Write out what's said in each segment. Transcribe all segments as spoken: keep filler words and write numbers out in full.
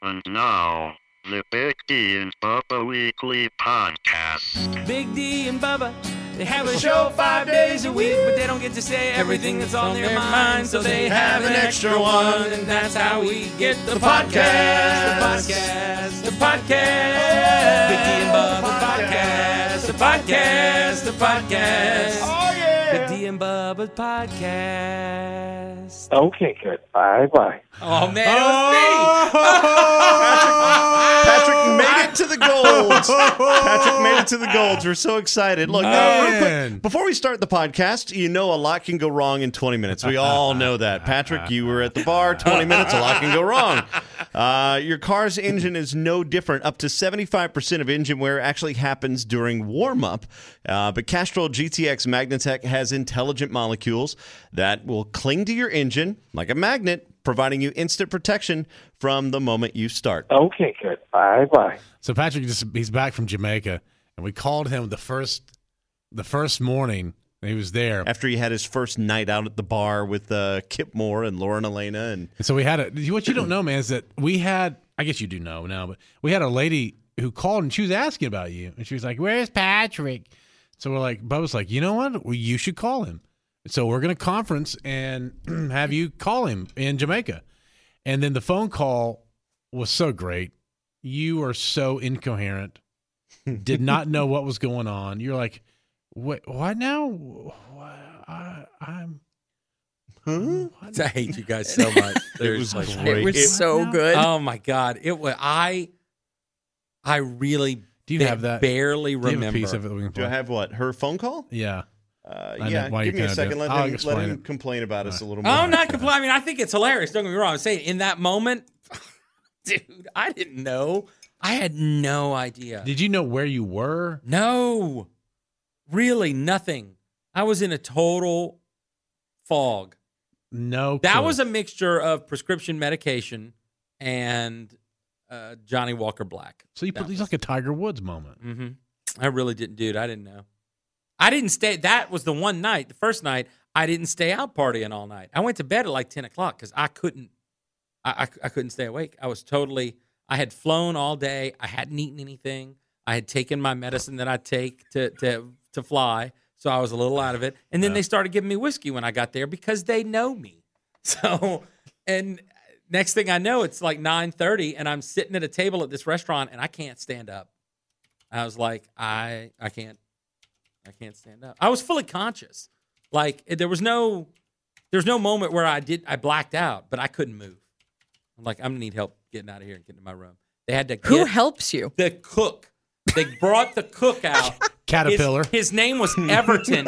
And now, the Big D and Bubba Weekly Podcast. Big D and Bubba, they have a show five days a week, but they don't get to say everything that's on their mind, so they have an extra one, and that's how we get the podcast, the podcast, the podcast, Big D and Bubba podcast, the podcast, the podcast, oh yeah, Big D and Bubba podcast. Okay, good. Bye bye. Oh man, it was me. Patrick made it to the golds. Patrick made it to the golds. We're so excited. Look, uh, real quick, before we start the podcast, you know a lot can go wrong in twenty minutes. We all know that. Patrick, you were at the bar, twenty minutes, a lot can go wrong. Uh, your car's engine is no different. Up to seventy-five percent of engine wear actually happens during warm-up. Uh, but Castrol G T X Magnatec has intelligent molecules that will cling to your engine like a magnet, providing you instant protection from the moment you start. Okay, good. Bye-bye. So Patrick, just he's back from Jamaica, and we called him the first the first morning he was there. After he had his first night out at the bar with uh, Kip Moore and Lauren Elena. And so we had a, what you don't know, man, is that we had, I guess you do know now, but we had a lady who called, and she was asking about you. And she was like, where's Patrick? So we're like, Bubba's like, you know what? Well, you should call him. So we're going to conference and have you call him in Jamaica. And then the phone call was so great. You are so incoherent. Did not know what was going on. You're like, what, what now? What, I, I'm. Huh? What? I hate you guys so much. It was like, great. It was It- so good. Oh my God! It was I. I really Do you ba- have that? barely Do you have a remember. piece of it that we can Do I play? have what? Her phone call? Yeah. Uh, I know yeah, why you give me a kinda second. do- Let I'll him, let explain him it. complain about us a little more. Oh, I'm not complaining. I mean, I think it's hilarious. Don't get me wrong. I'm saying in that moment, dude, I didn't know. I had no idea. Did you know where you were? No, really nothing. I was in a total fog. No. That clue. was a mixture of prescription medication and uh, Johnny Walker Black. So you That put these was- like a Tiger Woods moment. Mm-hmm. I really didn't, dude. I didn't know. I didn't stay. That was the one night, the first night, I didn't stay out partying all night. I went to bed at like ten o'clock because I couldn't. I, I I couldn't stay awake. I was totally. I had flown all day. I hadn't eaten anything. I had taken my medicine that I take to to to fly, so I was a little out of it. And then they started giving me whiskey when I got there because they know me. So, and next thing I know, it's like nine thirty, and I'm sitting at a table at this restaurant, and I can't stand up. I was like, I I can't, I can't stand up. I was fully conscious. Like there was no, there was no moment where I did I blacked out, but I couldn't move. I'm like, I'm gonna need help getting out of here and getting to my room. They had to get Who helps you? the cook. They brought the cook out. Caterpillar. His, his name was Everton.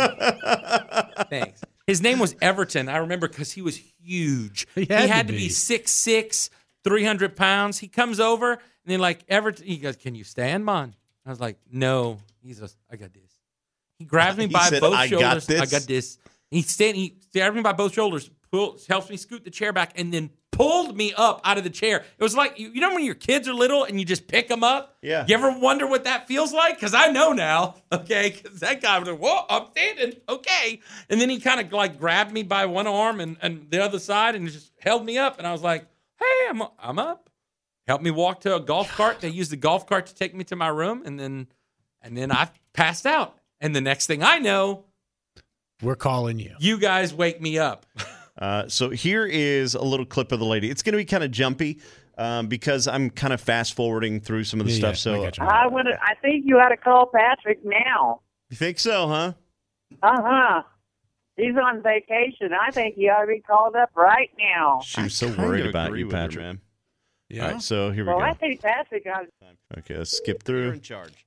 Thanks. His name was Everton. I remember because he was huge. He had to to be be. six six, three hundred pounds. He comes over and then like Everton, he goes, "Can you stand, man?" I was like, "No." He's just, "I got this." He grabs me He by said, both "I got shoulders. this." I got this. He stand. He grabs me by both shoulders, pulls, helps me scoot the chair back, and then pulled me up out of the chair. It was like you, you know when your kids are little and you just pick them up. Yeah. You ever wonder what that feels like? Because I know now. Okay. Because that guy was like, "Whoa, I'm standing." Okay. And then he kind of like grabbed me by one arm and, and the other side and just held me up. And I was like, "Hey, I'm I'm up." Helped me walk to a golf cart. They used the golf cart to take me to my room, and then and then I passed out. And the next thing I know, We're calling you. you guys wake me up. Uh, so here is a little clip of the lady. It's going to be kind of jumpy um, because I'm kind of fast forwarding through some of the Yeah, stuff. yeah, I So got you. I would. I think you ought to call Patrick now. you think so, huh? Uh huh. He's on vacation. I think he ought to be called up right now. She was I so kind worried of about agree you, with her, Patrick. man. Yeah. All right, so here we Well, go. I think Patrick ought to. Okay, let's skip You're through. in charge.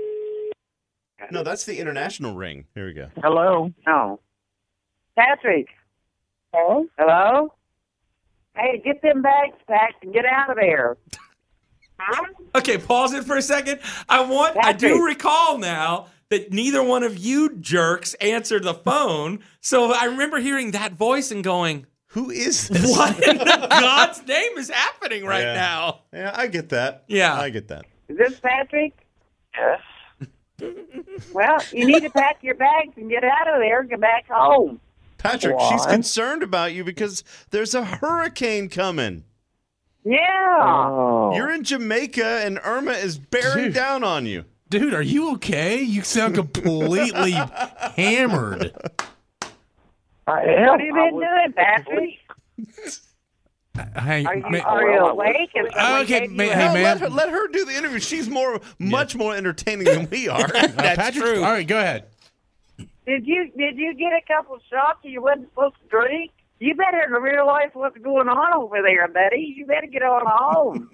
No, that's the international ring. Here we go. Hello. No. Patrick. Hello. Hello. Hey, get them bags packed and get out of there. Okay, pause it for a second. I want. I do Patrick. recall now that neither one of you jerks answered the phone. So I remember hearing that voice and going, Who is this? "What in the God's name is happening right Yeah. now?" Yeah, I get that. Yeah. I get that. Is this Patrick? Yes. Well, you need to pack your bags and get out of there and get back home. Patrick, she's What? concerned about you because there's a hurricane coming. Yeah. Oh. You're in Jamaica, and Irma is bearing Dude. down on you. Dude, are you okay? You sound completely hammered. I am. What have you I been was- doing, Patrick? Hey, Are you, ma- are you awake? Is someone Okay, gave you ma- a- hey, No, ma'am. let her, let her do the interview. She's more, much more entertaining than we are. uh, Patrick, true. All right, go ahead. Did you did you get a couple of shots you wasn't supposed to drink? You better realize what's going on over there, buddy. You better get on home.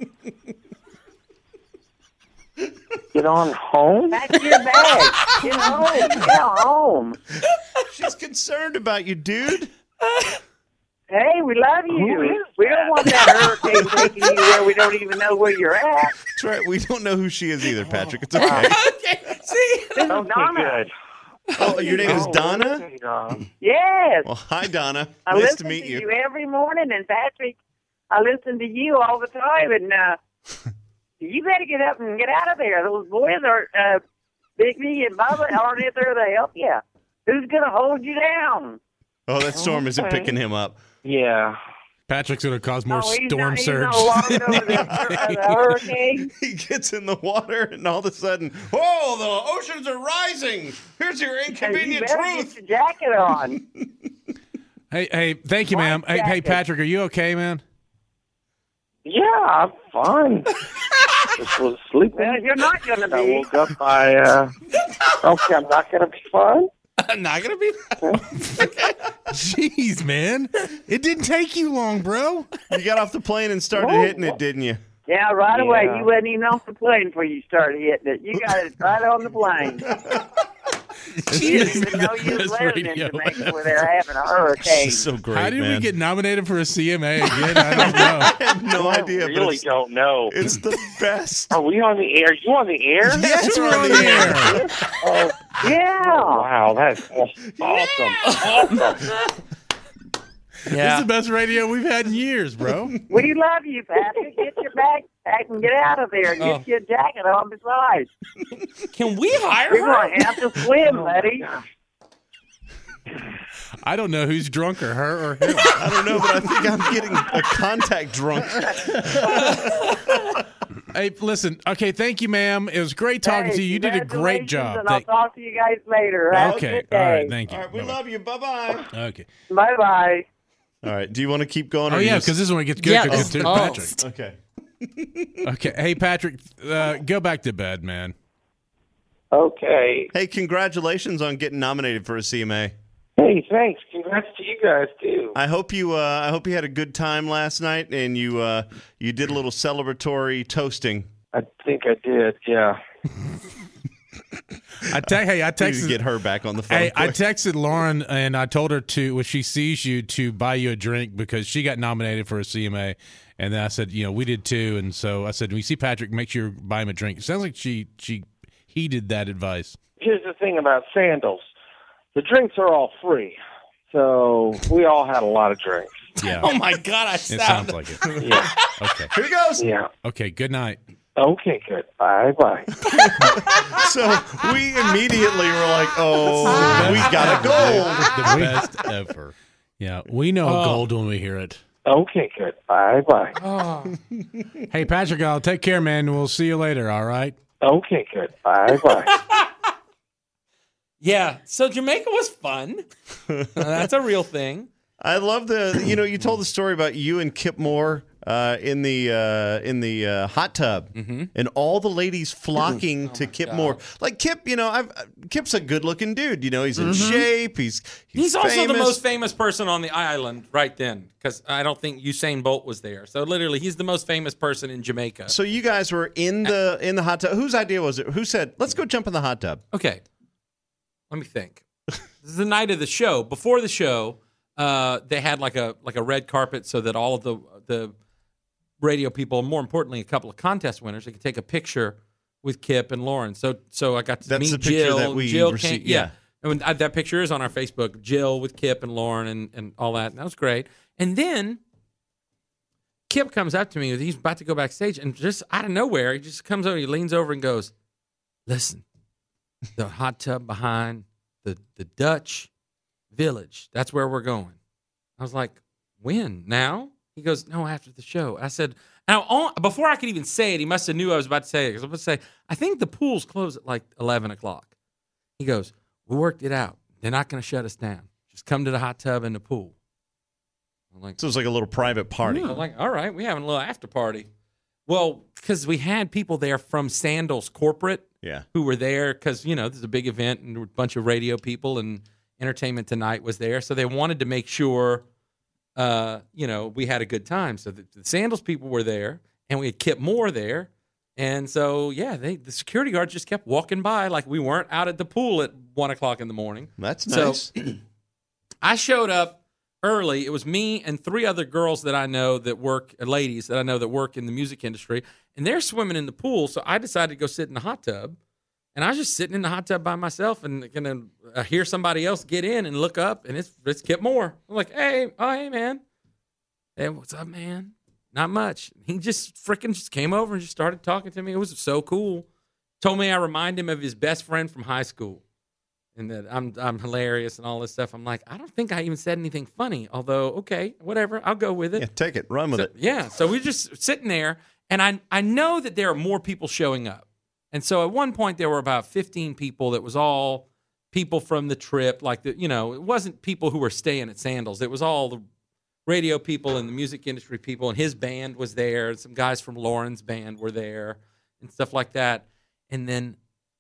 Get on home? Pack your bag. Get home. Get home. She's concerned about you, dude. Hey, we love Who you. is We don't want that hurricane taking you where we don't even know where you're at. That's right. We don't know who she is either, Patrick. It's okay. Okay, see, This is Okay, Donna. good. Oh, your name is Oh, Donna? okay, Donna. Yes. Well, hi, Donna. I Nice listen to meet you. you every morning, and Patrick, I listen to you all the time, and uh, you better get up and get out of there. Those boys are, uh, Bigby and Bubba aren't there to help you. Who's going to hold you down? Oh, that storm isn't Okay. picking him up. Yeah. Patrick's going to cause more Oh, he's storm not, surge. He's not alarmed over the, uh, the hurricane. He gets in the water, and all of a sudden, whoa, the oceans are rising. Here's your You inconvenient better truth. get your jacket on. Hey, hey, thank you, ma'am. Hey, hey, jacket. Patrick, are you okay, man? Yeah, I'm fine. Just was sleeping. Well, you're not going to I be. woke up. I, uh, okay, I'm not going to be fun. I'm not gonna be. Jeez, man. It didn't take you long, bro. You got off the plane and started Whoa. hitting it, didn't you? Yeah, right away. Yeah. You wasn't even off the plane before you started hitting it. You got it right on the plane. You didn't even know you was Best living in radio Jamaica where they're having a hurricane. This is so great, How did man. we get nominated for a C M A again? I don't know. I have no idea, I but really it's, don't know. it's the best. Are we on the air? You on the air? Yes, We're on the air. Oh, Yeah. wow, that's awesome. Awesome. This is the best radio we've had in years, bro. We love you, Patrick. Get your bag packed and get out of there. Get Oh. your jacket on besides. Can we hire You're her? going to have to swim, buddy. I don't know who's drunk or her or him. I don't know, but I think I'm getting a contact drunk. Hey, listen. Okay, thank you, ma'am. It was great talking Hey, to you. You did a great congratulations, job. And I'll Thank- talk to you guys later. Have a okay, good all day. right. Thank you. All right, we Bye-bye. love you. Bye-bye. Okay. Bye-bye. All right, do you want to keep going? Oh or yeah, you because this is when it gets good. Yeah, 'cause it's oh. Patrick. Okay. Okay. Hey, Patrick, uh, go back to bed, man. Okay. Hey, congratulations on getting nominated for a C M A. Hey, thanks. Congrats to you guys too. I hope you uh, I hope you had a good time last night and you uh, you did a little celebratory toasting. I think I did. Yeah. I te- hey, I We need to texted get her back on the phone. Hey, I quick. texted Lauren and I told her to when she sees you to buy you a drink because she got nominated for a C M A, and then I said, you know, we did too, and so I said, when you see Patrick, make sure you buy him a drink. It sounds like she she heeded that advice. Here's the thing about Sandals. The drinks are all free. So we all had a lot of drinks. Yeah, Oh my God! I it sound. sounds like it. Yeah. Okay, Here he goes. Yeah. okay. Good night. Okay, good. Bye bye. So we immediately were like, "Oh, we got a gold." The best ever. Yeah, we know Oh. gold when we hear it. Okay, good. Bye bye. Oh. Hey, Patrick, I'll take care, man. We'll see you later. All right. Okay, good. Bye bye. Yeah. So Jamaica was fun. Uh, that's a real thing. I love the you know you told the story about you and Kip Moore uh, in the uh, in the uh, hot tub and all the ladies flocking to Kip God. Moore. Like Kip, you know, I've Kip's a good looking dude. You know, he's in shape. He's he's, He's also the famous. most famous person on the island right then, because I don't think Usain Bolt was there. So literally, he's the most famous person in Jamaica. So you guys were in the in the hot tub. Whose idea was it? Who said, "Let's go jump in the hot tub"? Okay, let me think. This is the night of the show. Before the show, uh, they had like a like a red carpet so that all of the the radio people, and more importantly, a couple of contest winners, they could take a picture with Kip and Lauren. So so I got to That's meet the picture Jill. that we Jill received- came, yeah. yeah. And when, uh, that picture is on our Facebook. Jill with Kip and Lauren and, and all that. And that was great. And then Kip comes up to me. He's about to go backstage, and just out of nowhere, he just comes over. He leans over and goes, "Listen, the hot tub behind the the Dutch Village. That's where we're going." I was like, "When? Now?" He goes, no, after the show. I said, now before I could even say it, he must have knew I was about to say it. Because I was about to say, I think the pools close at like eleven o'clock. He goes, we worked it out. They're not going to shut us down. Just come to the hot tub and the pool. I'm like, So it was like a little private party. I'm like, all right, we're having a little after party. Well, because we had people there from Sandals Corporate Yeah. who were there because, you know, this is a big event and a bunch of radio people and Entertainment Tonight was there. So they wanted to make sure, uh, you know, we had a good time. So the, the Sandals people were there and we had Kip Moore there. And so, yeah, they the security guards just kept walking by like we weren't out at the pool at one o'clock in the morning. That's So- nice. I showed up early. It was me and three other girls that I know that work, uh, ladies that I know that work in the music industry, and they're swimming in the pool. So I decided to go sit in the hot tub, and I was just sitting in the hot tub by myself, and gonna uh, hear somebody else get in and look up, and it's it's Kip Moore. I'm like, hey, oh hey man, hey, what's up, man? Not much. He just freaking just came over and just started talking to me. It was so cool. Told me I remind him of his best friend from high school. And that I'm I'm hilarious and all this stuff. I'm like, I don't think I even said anything funny. Although, okay, whatever, I'll go with it. Yeah, take it. Run with So- it. Yeah. So we're just sitting there, and I I know that there are more people showing up. And so at one point there were about fifteen people. That was all people from the trip. Like the you know, it wasn't people who were staying at Sandals. It was all the radio people and the music industry people. And his band was there. And some guys from Lauren's band were there and stuff like that. And then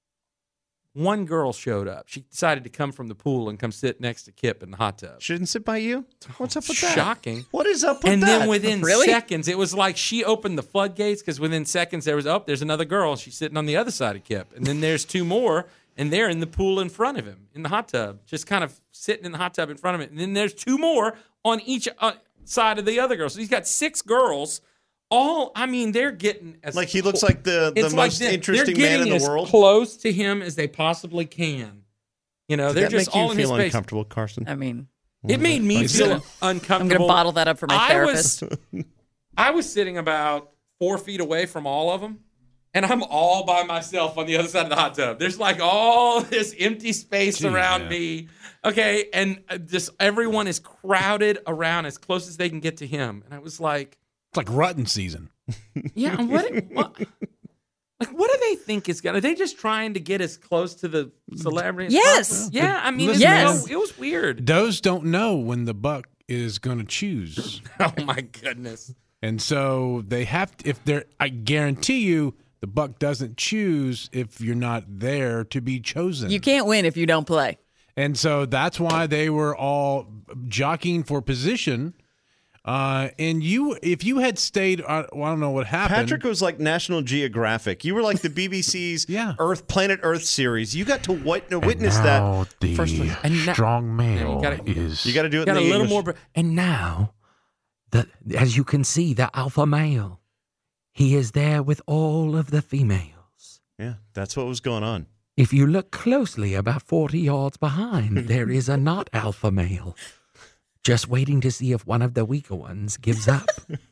one girl showed up. She decided to come from the pool and come sit next to Kip in the hot tub. She didn't sit by you? What's up with that? Shocking. What is up with And that? then within Really? seconds, it was like she opened the floodgates because within seconds there was, oh, there's another girl. She's sitting on the other side of Kip. And then there's two more, and they're in the pool in front of him, in the hot tub, just kind of sitting in the hot tub in front of him. And then there's two more on each uh, side of the other girl. So he's got six girls. All, I mean, they're getting as Like he looks like the, the it's like most this. interesting They're man in getting the as world. close to him as they possibly can. You know, Did they're that just make you all in his feel face. uncomfortable, Carson? I mean, It made me I'm feel gonna- uncomfortable. I'm going to bottle that up for my I therapist. was, I was sitting about four feet away from all of them, and I'm all by myself on the other side of the hot tub. There's like all this empty space Gee, around yeah. me. Okay, and uh, just everyone is crowded around as close as they can get to him. And I was like, It's like rutting season. yeah, what, what like what do they think is gonna? Are they just trying to get as close to the celebrity? as Yes. possible? Yeah, I mean, Listen, it's Yes. so- it was weird. Those don't know when the buck is going to choose. Oh my goodness. And so they have to, if they're, I guarantee you, the buck doesn't choose if you're not there to be chosen. You can't win if you don't play. And so that's why they were all jockeying for position. Uh, and you, if you had stayed, uh, well, I don't know what happened. Patrick was like National Geographic. You were like the B B C's Yeah. Earth, Planet Earth series. You got to wit- witness that the first one. And na- strong male you gotta- is. You got to do it Got in a the little English. more. br- And now, the, as you can see, the alpha male, he is there with all of the females. Yeah, that's what was going on. If you look closely about forty yards behind, there is a not alpha male, just waiting to see if one of the weaker ones gives up.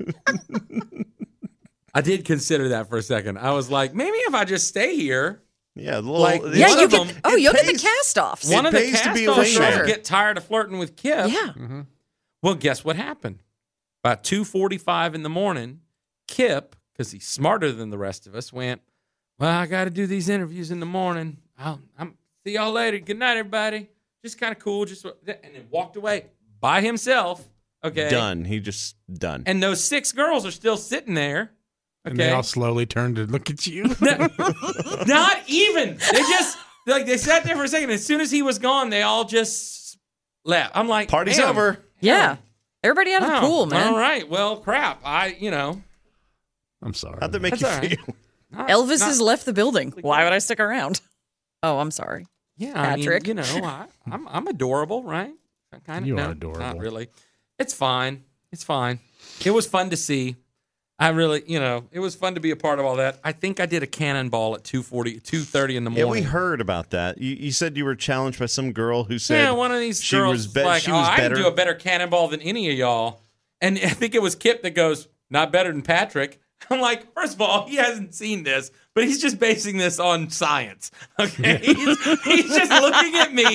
I did consider that for a second. I was like, maybe if I just stay here, Yeah, the little, Like, it's- Yeah, One you of can. them- Oh, it you'll get the pays- cast-offs. It one of the pays to be a cast-off wingman. girls get tired of flirting with Kip. Yeah. Well, guess what happened? About two forty-five in the morning, Kip, because he's smarter than the rest of us, went, well, I got to do these interviews in the morning. I'll I'm, see y'all later. Good night, everybody. Just kind of cool. Just and then walked away by himself. Okay. Done. He just done. And those six girls are still sitting there. And they Okay. all slowly turned to look at you. Not even. They just like they sat there for a second. As soon as he was gone, they all just left. I'm like, Party's damn. over. Yeah. Everybody out of the Oh, pool, man. All right. Well, crap. I, you know, I'm sorry. How'd that make That's you all right. feel? not- Elvis not- has left the building. Why would I stick around? Oh, I'm sorry. Yeah, I mean, Patrick. you know, I, I'm I'm adorable, right? Kind of. You no, are adorable. Not really. It's fine. It's fine. It was fun to see. I really, you know, it was fun to be a part of all that. I think I did a cannonball at two forty, two thirty in the Yeah, morning. we heard about that. You, you said you were challenged by some girl who said Yeah, one of these she girls was, was be- like, she oh, was I better. can do a better cannonball than any of y'all. And I think it was Kip that goes, not better than Patrick. I'm like, first of all, he hasn't seen this, but he's just basing this on science. Okay, he's, he's just looking at me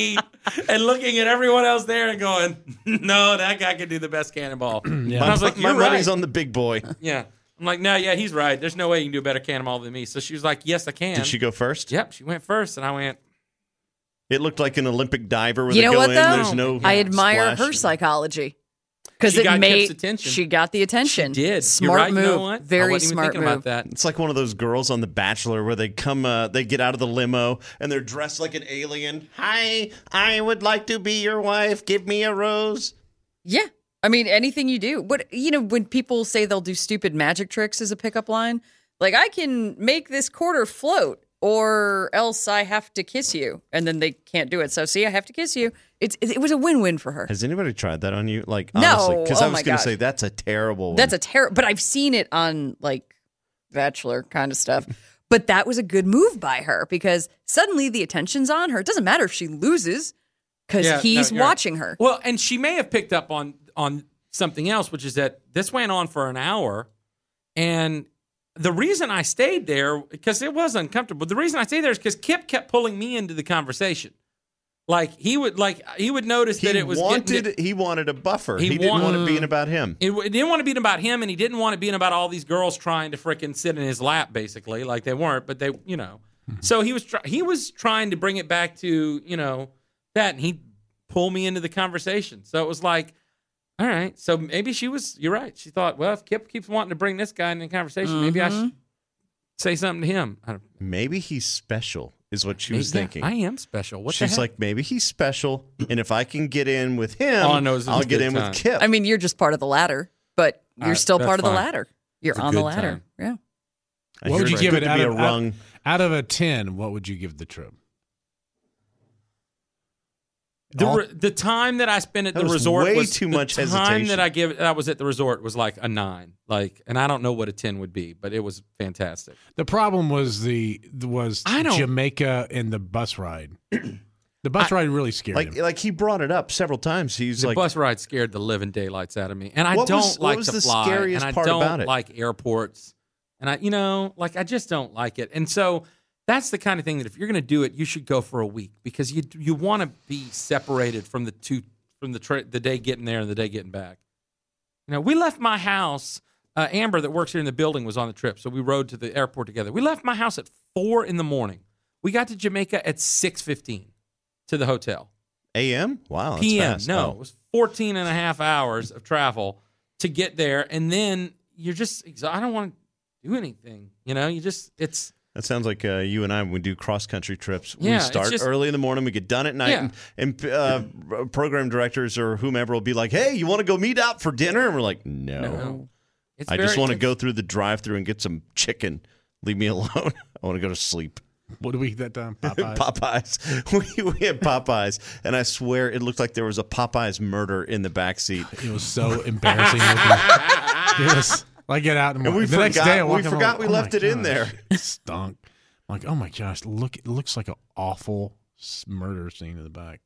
and looking at everyone else there and going, no, that guy could do the best cannonball. Yeah. And I was like, my you're money's right. on the big boy. Yeah. I'm like, no, yeah, he's right. There's no way you can do a better cannonball than me. So she was like, yes, I can. Did she go first? Yep, she went first, and I went, It looked like an Olympic diver where You they know go what, in. though? There's no I admire splash. her psychology. Because She it got made Kip's attention. she got the attention. She did. Smart You're right, move. You know what? I Very wasn't even smart thinking move. about that. It's like one of those girls on The Bachelor where they come, uh, they get out of the limo and they're dressed like an alien. Hi, I would like to be your wife. Give me a rose. Yeah. I mean, anything you do. What you know, when people say they'll do stupid magic tricks as a pickup line, like I can make this quarter float, or else I have to kiss you, and then they can't do it. So, see, I have to kiss you. It's it, it was a win-win for her. Has anybody tried that on you? Like, No. honestly, because Oh I was my going to gosh. say that's a terrible one. That's a terrible. But I've seen it on like Bachelor kind of stuff. But that was a good move by her because suddenly the attention's on her. It doesn't matter if she loses because Yeah, he's no, you're right. watching her. Well, and she may have picked up on on something else, which is that this went on for an hour, and the reason I stayed there because it was uncomfortable. The reason I stayed there is because Kip kept pulling me into the conversation. Like he would, like he would notice he that it was wanted. getting, He wanted a buffer. He He, didn't want- want it being about him. It, it didn't want to be about him, and he didn't want to be about all these girls trying to frickin' sit in his lap, basically, like they weren't, but they, you know. So he was try- he was trying to bring it back to, you know, that, and he pulled me into the conversation. So it was like, all right, so maybe she was, you're right. She thought, well, if Kip keeps wanting to bring this guy into the conversation, maybe I should say something to him. I don't, Maybe he's special, is what she was yeah, thinking. I am special. What the She's heck? like, maybe he's special, and if I can get in with him, All I know is it was I'll a get good in time. with Kip. I mean, you're just part of the ladder, but you're Uh, still that's part of the fine. ladder. You're It's a on the good ladder. time. Yeah. I What would hear you it's give good it to out be of, a out, rung? out of a ten? What would you give the trip? The, All- re- the time that I spent at That the was resort way was too the much time hesitation. that I give that I was at the resort was like a nine, like, and I don't know what a ten would be, but it was fantastic. The problem was the was I don't- Jamaica and the bus ride. The bus ride really scared Like, him. like he brought it up several times. He's The like, bus ride scared the living daylights out of me, and I What don't was- what like was to the fly, scariest and I part don't about it? like airports, and I, you know, like I just don't like it, and so. That's the kind of thing that if you're going to do it, you should go for a week because you you want to be separated from the two from the tra- the day getting there and the day getting back. You know, we left my house. Uh, Amber, that works here in the building, was on the trip, so we rode to the airport together. We left my house at four in the morning. We got to Jamaica at six fifteen to the hotel. A M? Wow, that's P M. fast. No, Oh. it was fourteen and a half hours of travel to get there, and then you're just exa- I don't want to do anything. You know, you just it's. That sounds like uh, you and I when we do cross country trips. Yeah, we it's start just- early in the morning, we get done at night, Yeah. and, and uh, program directors or whomever will be like, "Hey, you want to go meet up for dinner?" And we're like, "No, No. It's I very- just want to it's- go through the drive-through and get some chicken. Leave me alone. I want to go to sleep." What did we eat that time? Popeyes. Popeyes. We, we had Popeyes, and I swear it looked like there was a Popeyes murder in the back seat. It was so embarrassing looking. It was like get out in the And we morning. The next forgot, day, I we walk in, I'm forgot like, we oh my left it in gosh, there. It stunk. I'm like, oh my gosh, look! It looks like an awful s- murder scene in the back.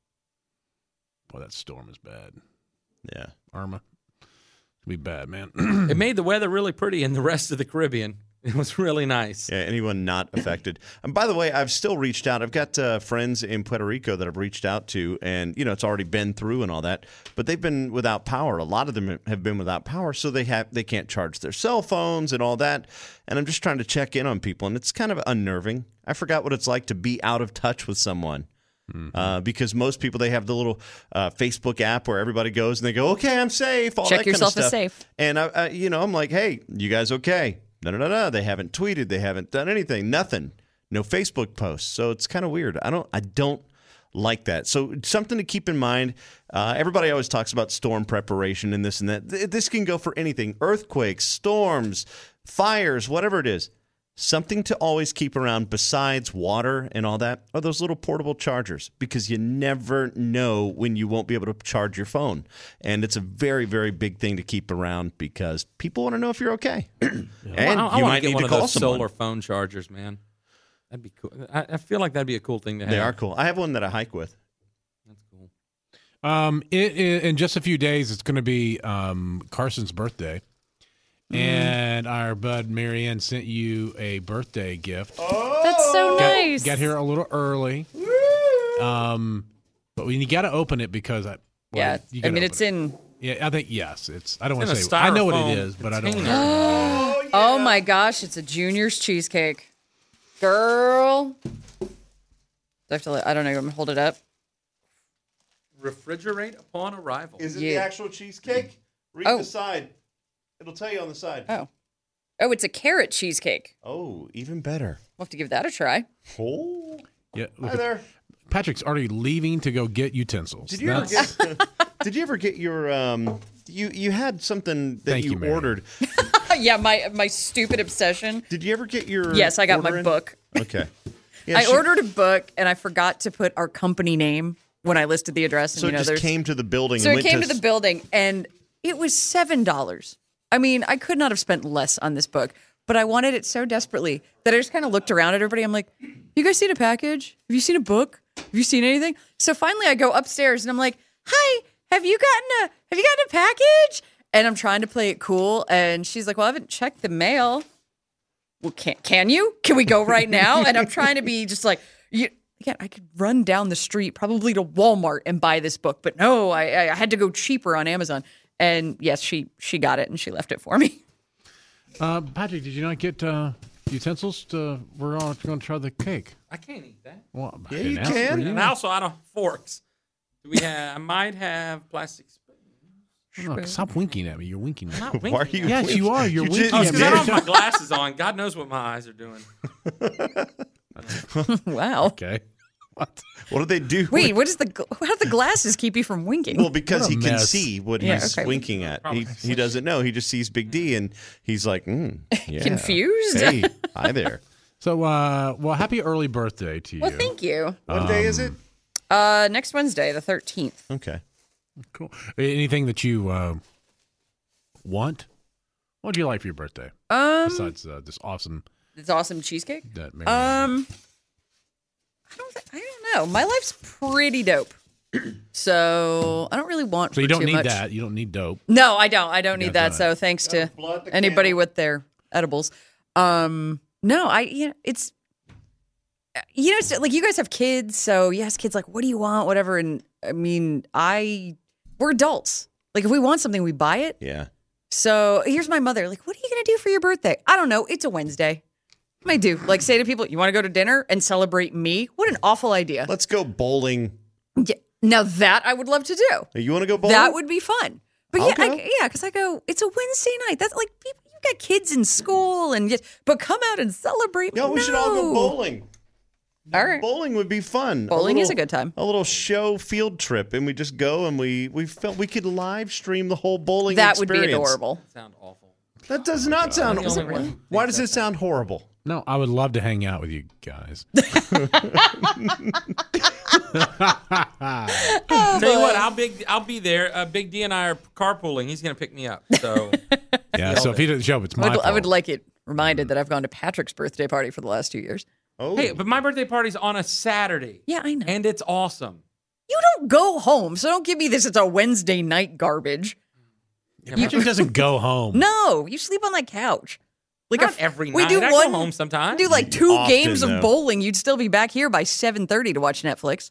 Boy, that storm is bad. Yeah. Irma, it'll be bad, man. It made the weather really pretty in the rest of the Caribbean. It was really nice. Yeah, anyone not affected. And by the way, I've still reached out. I've got uh, friends in Puerto Rico that I've reached out to, and you know it's already been through and all that. But they've been without power. A lot of them have been without power, so they have they can't charge their cell phones and all that. And I'm just trying to check in on people, and it's kind of unnerving. I forgot what it's like to be out of touch with someone. Mm-hmm. Uh, because most people, they have the little uh, Facebook app where everybody goes and they go, okay, I'm safe. All Check that yourself kind as of stuff. safe. And, I, I, you know, I'm like, hey, you guys okay? No, no, no, no. They haven't tweeted. They haven't done anything. Nothing. No Facebook posts. So it's kind of weird. I don't I don't like that. So something to keep in mind. Uh, everybody always talks about storm preparation and this and that. Th- This can go for anything. Earthquakes, storms, fires, whatever it is. Something to always keep around besides water and all that are those little portable chargers because you never know when you won't be able to charge your phone. And it's a very, very big thing to keep around because people want to know if you're okay. And Well, I, I you wanna might get need one to of call those someone. solar phone chargers, man. That'd be cool. I, I feel like that'd be a cool thing to have. They are cool. I have one that I hike with. That's cool. Um, it, it, in just a few days, it's going to be um, Carson's birthday, and our bud Marianne sent you a birthday gift. That's so Got, nice. got here a little early. Um, but when you got to open it because I. Well, yeah, you I gotta mean open it's it. in. Yeah, I think yes. It's. I don't want in to a say. I know what styrofoam it is, but I don't. container. Wanna, Oh my gosh, it's a Junior's cheesecake, girl. Do I have to? Let, I don't know. I'm gonna hold it up. Refrigerate upon arrival. Is it Yeah. the actual cheesecake? Read Oh. the side. It'll tell you on the side. Oh, oh, it's a carrot cheesecake. Oh, even better. We'll have to give that a try. Oh, yeah. Look hi at- there. Patrick's already leaving to go get utensils. Did you ever That's- get? Did you ever get your? Um, you you had something that Thank you, you, Mary. ordered. yeah, my my stupid obsession. Did you ever get your? Yes, I got order my in? book. Okay. Yeah, I she- ordered a book and I forgot to put our company name when I listed the address. And, So you it know, just there's, came to the building. so and it went came to the building and it was seven dollars. I mean, I could not have spent less on this book, but I wanted it so desperately that I just kind of looked around at everybody. I'm like, you guys seen a package? Have you seen a book? Have you seen anything? So finally I go upstairs and I'm like, hi, have you gotten a, have you gotten a package? And I'm trying to play it cool. And she's like, well, I haven't checked the mail. Well, can, can you? Can we go right now? And I'm trying to be just like, you, again, I could run down the street, probably to Walmart and buy this book. But no, I, I had to go cheaper on Amazon. And yes, she she got it and she left it for me. Uh, Patrick, did you not get uh, utensils? To, we're all going to try the cake. I can't eat that. Well, I Yeah, didn't you ask can. for you. And also, I don't have forks. Do we have? I might have plastic spoons. Look, stop winking at me. You're winking at me. I'm not Why are winking. you? Yes, you are. You're You winking did- Oh, at because me. I don't have my glasses on. God knows what my eyes are doing. Wow. Okay. What? What do they do? Wait, what is the gl- how do the glasses keep you from winking? Well, because What a he can mess. see what Yeah, he's okay. winking at. He, Probably. he doesn't know. He just sees Big D and he's like, mm, yeah. Confused? Hey, hi there. So, uh, well, happy early birthday to you. Well, thank you. What day is it? Uh, next Wednesday, the thirteenth. Okay. Cool. Anything that you uh, want? What do you like for your birthday Um, besides uh, this awesome? it's awesome cheesecake. That Mary Um, I don't. Th- I don't know. My life's pretty dope. So I don't really want. so you for don't too need much. that. You don't need dope. No, I don't. I don't need That's that. all So thanks to blood the anybody candle. with their edibles. Um, no, I. You know, it's. You know, it's like you guys have kids, so you ask kids like, "What do you want?" Whatever, and I mean, I we're adults. Like, if we want something, we buy it. Yeah. So here's my mother. Like, what are you gonna do for your birthday? I don't know. It's a Wednesday. What do I do? Like, say to people, "You want to go to dinner and celebrate me?" What an awful idea. Let's go bowling. Yeah, now that I would love to do. Hey, you want to go bowling? That would be fun. But I'll yeah, I, go. yeah, because I go. It's a Wednesday night. That's like people. You got kids in school, and just but come out and celebrate. Yeah, we should all go No. bowling. All right. Bowling would be fun. Bowling is little- a good time. A little show field trip, and we just go and we we felt we could live stream the whole bowling. That would be experience. adorable. Sound awful. That does not sound. I'm the only one who Why thinks does it that sound horrible? No, I would love to hang out with you guys. Oh, Tell you what, boy. I'll big I'll be there. Uh, Big D and I are carpooling. He's gonna pick me up. So Yeah. So if he doesn't show up, it's I my would, fault. I would like it reminded that I've gone to Patrick's birthday party for the last two years. Oh, hey, but my birthday party's on a Saturday. Yeah, I know. And it's awesome. You don't go home, so don't give me this. It's a Wednesday night garbage. Yeah, Patrick doesn't go home. No, you sleep on that couch. Like Not if every we night. do I one, go home sometimes. do like two Often, games though. of bowling, you'd still be back here by seven thirty to watch Netflix.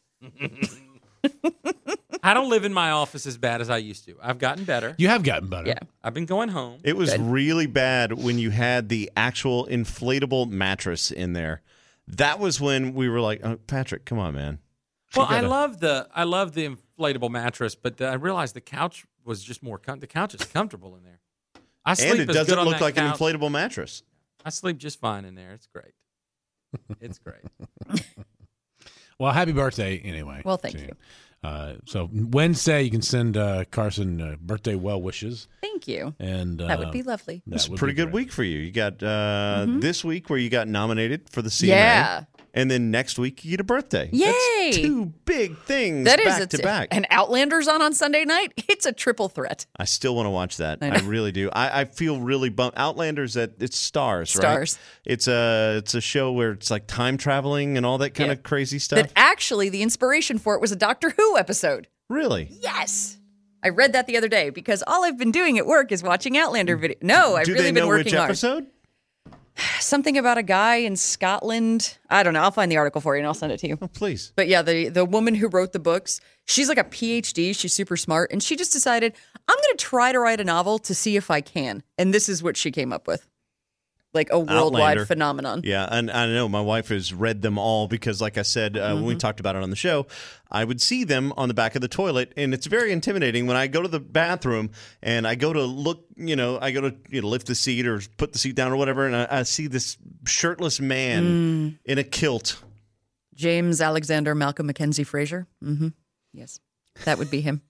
I don't live in my office as bad as I used to. I've gotten better. You have gotten better. Yeah. I've been going home. it was Good. really bad when you had the actual inflatable mattress in there. That was when we were like, oh, Patrick, come on, man. Well, I gotta- love the I love the inflatable mattress, but the, I realized the couch was just more com- the couch is comfortable in there. I sleep And it as doesn't good on look that like couch. an inflatable mattress. I sleep just fine in there. It's great. It's great. Well, happy birthday anyway. Well, thank to you. Uh, so Wednesday, you can send uh, Carson uh, birthday well wishes, Thank you. and uh, That would be lovely. that It's a would pretty be good great. week for you. You got uh, this week where you got nominated for the C M A. Yeah. And then next week you get a birthday. Yay! That's two big things That is back a to t- back. And Outlander's on on Sunday night. It's a triple threat. I still want to watch that. I I, know. really do. I, I feel really bummed. Outlander's at it's Stars, right? Stars. It's a it's a show where it's like time traveling and all that kind Yeah. of crazy stuff. That actually the inspiration for it was a Doctor Who episode. really? Yes. I read that the other day because all I've been doing at work is watching Outlander video. No, I've do really they been know working which hard. episode? Something about a guy in Scotland. I don't know. I'll find the article for you and I'll send it to you. Oh, please. But yeah, the the woman who wrote the books, she's like a P H D. She's super smart. And she just decided, I'm going to try to write a novel to see if I can. And this is what she came up with. Like a worldwide Outlander. phenomenon. Yeah, and I know my wife has read them all because, like I said, uh, Mm-hmm. when we talked about it on the show, I would see them on the back of the toilet, and it's very intimidating when I go to the bathroom and I go to look, you know, I go to you know, lift the seat or put the seat down or whatever, and I, I see this shirtless man Mm. in a kilt. James Alexander Malcolm Mackenzie Fraser. Mm-hmm. Yes, that would be him.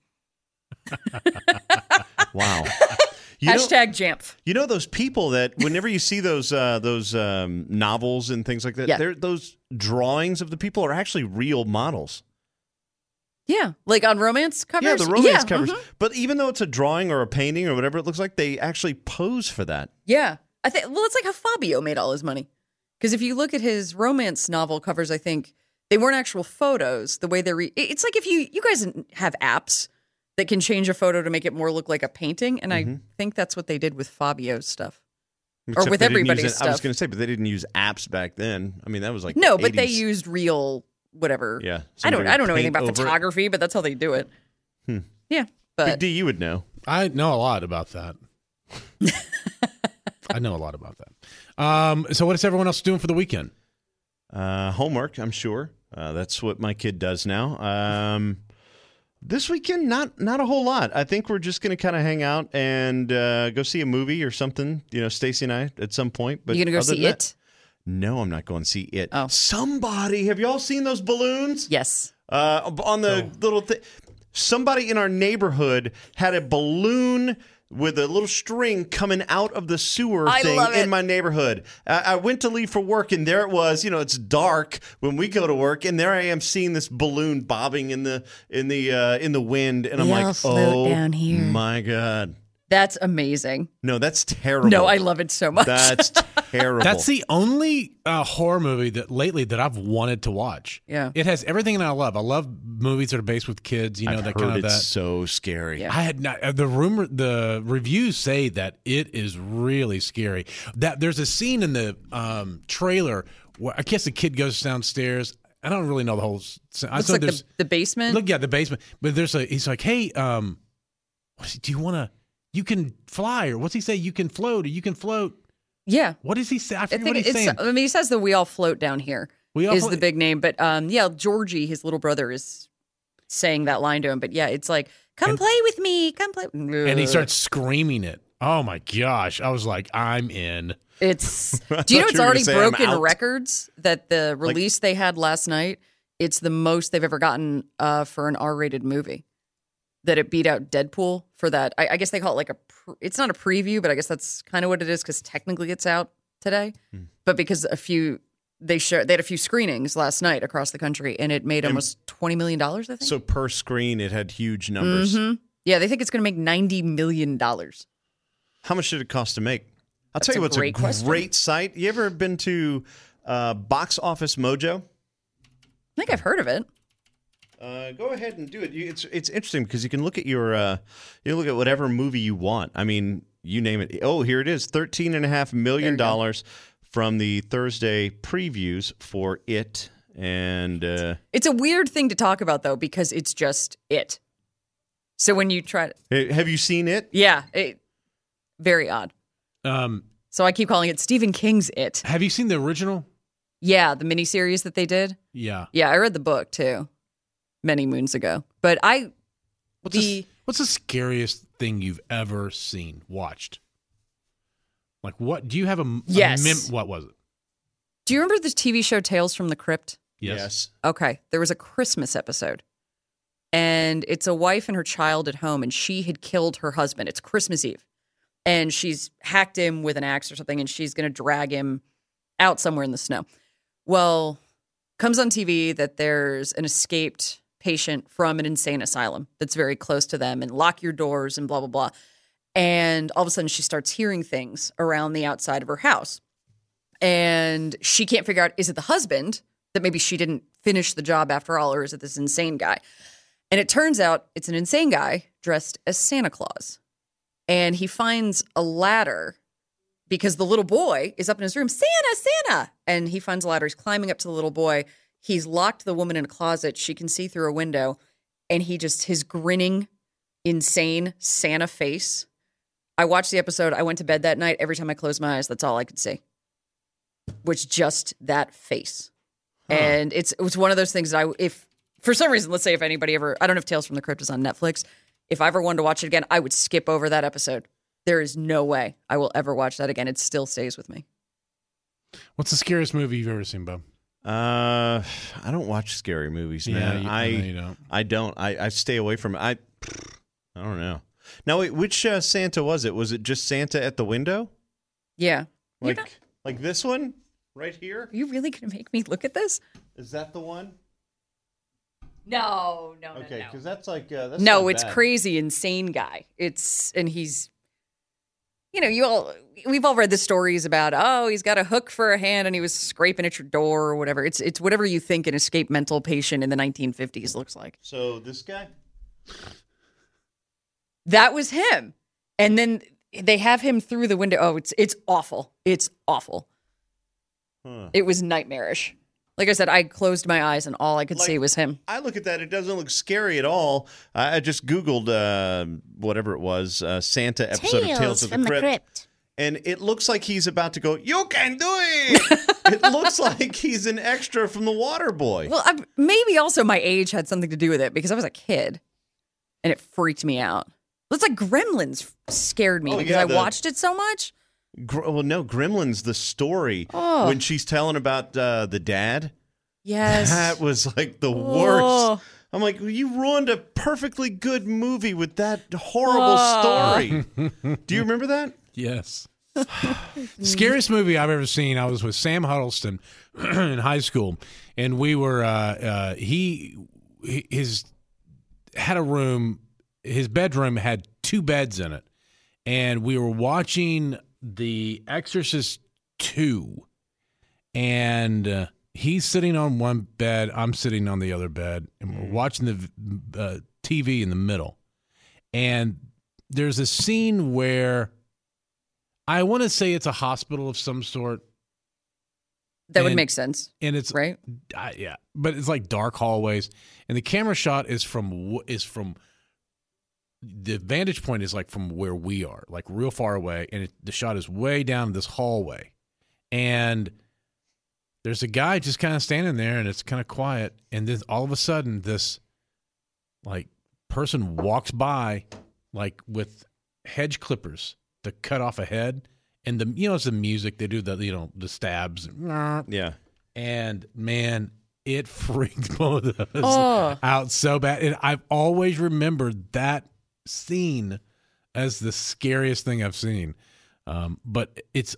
Wow. You know, Hashtag Jamf. you know those people that whenever you see those uh, those um, novels and things like that, Yeah. they're, those drawings of the people are actually real models. Yeah, like on romance covers. Yeah, the romance Yeah, covers. mhm. But even though it's a drawing or a painting or whatever it looks like, they actually pose for that. Yeah, I think. Well, it's like how Fabio made all his money. Because if you look at his romance novel covers, I think they weren't actual photos. The way they're, re- it's like if you you guys have apps that can change a photo to make it more look like a painting, and I think that's what they did with Fabio's stuff. Except with they didn't use everybody's it- I was stuff. going to say, but they didn't use apps back then. I mean, that was like No, the but they eighties. used real whatever. Yeah, I somebody don't. I don't know would anything paint about over it. photography, but that's how they do it. Hmm. Yeah, Big but D, you would know. I know a lot about that. I know a lot about that. Um, so what is everyone else doing for the weekend? Uh, homework, I'm sure. Uh, that's what my kid does now. Um, this weekend, not not a whole lot. I think we're just going to kind of hang out and uh, go see a movie or something. You know, Stacy and I at some point. But you gonna go other see than it? that- no, I'm not going to see it. Oh. Somebody, have y'all seen those balloons? Yes. Uh, on the little thing. Somebody in our neighborhood had a balloon with a little string coming out of the sewer I thing love in it. my neighborhood. I, I went to leave for work, and there it was. You know, it's dark when we go to work, and there I am seeing this balloon bobbing in the in the uh, in the wind, and I'm We all like, float oh down here." my god, That's amazing. no, that's terrible. No, I love it so much. That's terrible. That's the only uh, horror movie that lately that I've wanted to watch. Yeah. It has everything that I love. I love movies that are based with kids. You know, I've that heard kind of it's that. so scary. Yeah. I had not uh, the rumor. The reviews say that it is really scary. That there's a scene in the um, trailer where I guess the kid goes downstairs. I don't really know the whole. s- I Looks saw like there's the, the basement. look, yeah, the basement. But there's a. He's like, hey, um, what is he, do you want to? You can fly, or what's he say? You can float, or you can float. yeah. What does he say? I I forget think what he's it's. saying. I mean, he says that we all float down here. We all is float- the big name, but um, yeah, Georgie, his little brother, is saying that line to him. But yeah, it's like, come And- play with me, come play. And he starts screaming it. Oh my gosh! I was like, I'm in. It's. I Do you know thought it's you were already gonna say, "I'm broken out." records that the release they had last night? It's the most they've ever gotten uh, for an R-rated movie. That it beat out Deadpool for that. I, I guess they call it like a. Pre- it's not a preview, but I guess that's kind of what it is because technically it's out today. Hmm. But because a few they showed they had a few screenings last night across the country, and it made And- almost twenty million dollars. I think. So per screen, it had huge numbers. Mhm. Yeah, they think it's going to make ninety million dollars. How much did it cost to make? I'll That's tell you a what's great a question. great site. You ever been to uh, Box Office Mojo? I think I've heard of it. Uh, go ahead and do it. You, it's it's interesting because you can look at your uh, you look at whatever movie you want. I mean, you name it. Oh, here it is, thirteen and a half million dollars from the Thursday previews for it. And uh, It's a weird thing to talk about though because it's just it. So when you try to, hey, have you seen it? yeah, it, very odd. Um, So I keep calling it Stephen King's It. have you seen the original? Yeah, the miniseries that they did. Yeah. Yeah, I read the book too, many moons ago. But I, What's the the What's the scariest thing you've ever seen, watched? Like what? Do you have a, a Yes. mem- what was it? do you remember the T V show Tales from the Crypt? Yes. Okay, there was a Christmas episode, and it's a wife and her child at home, and she had killed her husband. It's Christmas Eve, and she's hacked him with an axe or something, and she's going to drag him out somewhere in the snow. Well, comes on T V that there's an escaped patient from an insane asylum that's very close to them, and lock your doors and blah blah blah. And all of a sudden, she starts hearing things around the outside of her house, and she can't figure out, is it the husband that maybe she didn't finish the job after all, or is it this insane guy? And it turns out it's an insane guy dressed as Santa Claus. And he finds a ladder because the little boy is up in his room, Santa, Santa. And he finds a ladder. He's climbing up to the little boy. He's locked the woman in a closet. She can see through a window. And he just, his grinning, insane Santa face. I watched the episode. I went to bed that night. Every time I closed my eyes, that's all I could see. Was just that face. Huh. And it's it was one of those things that I, if, for some reason, let's say if anybody ever, I don't know if Tales from the Crypt is on Netflix. If I ever wanted to watch it again, I would skip over that episode. There is no way I will ever watch that again. It still stays with me. What's the scariest movie you've ever seen, Bob? Uh, I don't watch scary movies, man. Yeah, you, I no, you don't. I don't. I, I stay away from it. I I don't know. Now, wait, which uh, Santa was it? Was it just Santa at the window? Yeah. Like not, like this one right here? Are you really going to make me look at this? Is that the one? No, no, okay, no, because that's like uh, that's no. not It's bad. crazy, insane guy. It's and he's, you know, you all we've all read the stories about. Oh, he's got a hook for a hand and he was scraping at your door or whatever. It's it's whatever you think an escaped mental patient in the nineteen fifties looks like. So this guy, that was him, and then they have him through the window. Oh, it's it's awful. It's awful. Huh. It was nightmarish. Like I said, I closed my eyes and all I could Like, see was him. I look at that; it doesn't look scary at all. I I just Googled uh, whatever it was, uh, Santa episode of Tales of the Crypt. Crypt. And it looks like he's about to go, you can do it! It looks like he's an extra from The Water Boy. Well, I, maybe also my age had something to do with it because I was a kid and it freaked me out. It's like Gremlins scared me Oh, because yeah, I the- watched it so much. Gr- well, no, Gremlins, the story, Oh. when she's telling about uh, the dad, Yes. that was like the Oh. worst. I'm like, you ruined a perfectly good movie with that horrible Oh. story. Do you remember that? Yes. Scariest movie I've ever seen. I was with Sam Huddleston in high school, and we were uh, uh, he his had a room. His bedroom had two beds in it, and we were watching The Exorcist two, and uh, he's sitting on one bed, I'm sitting on the other bed, and we're watching the uh, T V in the middle, and there's a scene where I want to say it's a hospital of some sort. That would And- make sense, And it's right? uh, yeah, but it's like dark hallways, and the camera shot is from w- is from the vantage point is like from where we are, like real far away, and it, the shot is way down this hallway, and there's a guy just kind of standing there, and it's kind of quiet, and then all of a sudden, this like person walks by, like with hedge clippers to cut off a head, and the you know it's the music they do the you know the stabs, Yeah. and man, it freaked both of us Oh. out so bad. And I've always remembered that scene as the scariest thing I've seen. Um, but it's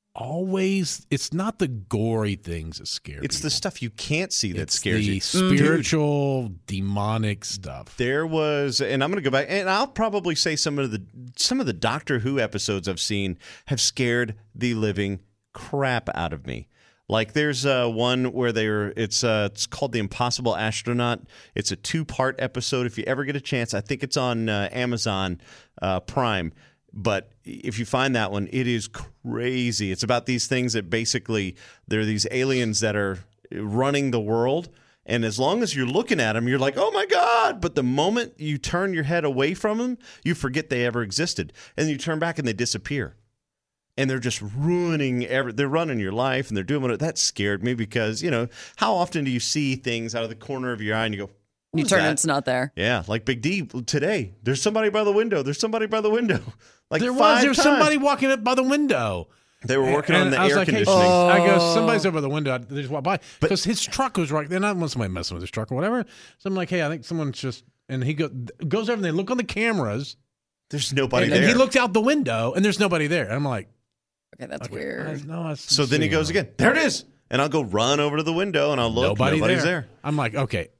always it's not the gory things that scare It's the people. stuff you can't see that It's scares the you. spiritual, demonic stuff. There was, and I'm going to go back, and I'll probably say some of the some of the Doctor Who episodes I've seen have scared the living crap out of me. Like there's uh, one where they're it's uh, it's called The Impossible Astronaut. It's a two part episode. If you ever get a chance, I think it's on uh, Amazon uh, Prime. But if you find that one, it is crazy. It's about these things that basically they're these aliens that are running the world. And as long as you're looking at them, you're like, oh, my God. But the moment you turn your head away from them, you forget they ever existed. And you turn back and they disappear. And they're just ruining every, they're running your life and they're doing what, that scared me because, you know, how often do you see things out of the corner of your eye and you go, You "Who's turn that?" and it's not there. Yeah, like Big D today. There's somebody by the window. There's somebody by the window. Like there was five there was times. somebody walking up by the window. They were working And on the I was air like, hey, conditioning. I go, Oh. somebody's over the window. They just walk by because his truck was right. Then I don't want somebody messing with his truck or whatever. So I'm like, hey, I think someone's just. And he go, goes over and they look on the cameras. There's nobody and, there. and he looked out the window and there's nobody there. And I'm like, Okay, that's okay, weird. I- no, I so then he see goes him. again. There it is. And I'll go run over to the window and I'll look. Nobody Nobody's there. there. I'm like, okay.